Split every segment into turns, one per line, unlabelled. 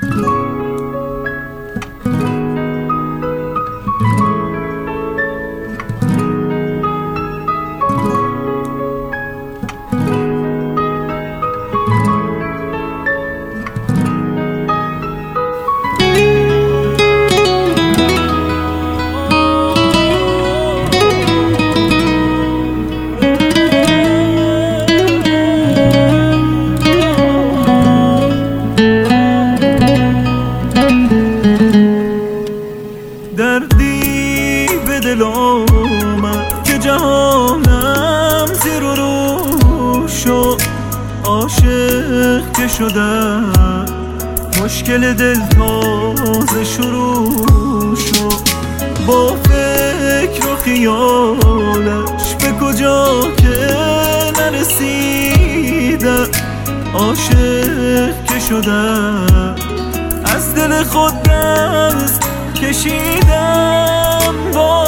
دردی به دل آمد که جهانم زیر و رو شد، عاشق که شدم مشکل دل تازه شروع شد. با فکر و خیالش به کجا که نرسیدم، عاشق که شدم از دل خود دست کشیدم. با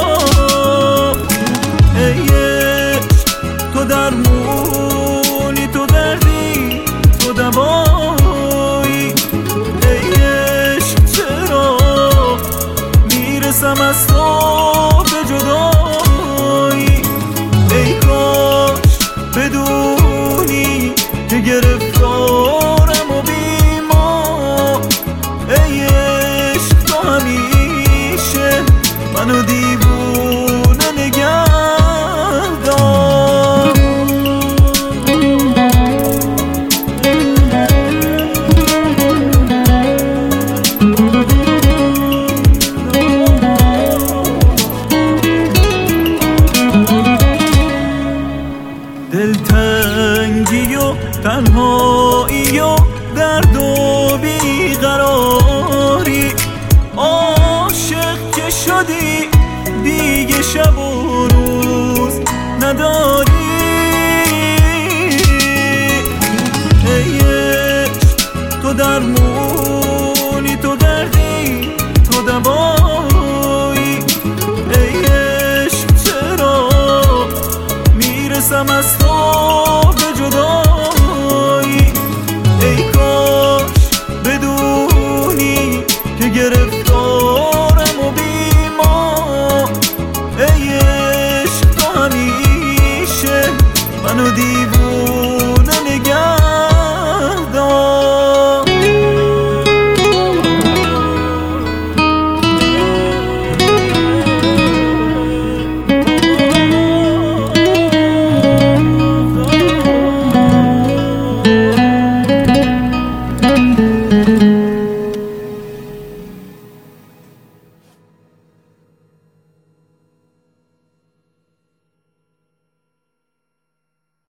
ای عشق تو درمونی، تو دردی، تو دوایی. ای عشق چرا میرسم از تو به جدایی؟ ای کاش بدونی که گرفتارم و بیمار. ای عشق تو همیشه منو دیوونه نگه دار. دلتنگی و تنهایی و درد و بیقراری، عاشق که شدی دیگه شب و روز نداری. ای عشق تو درمون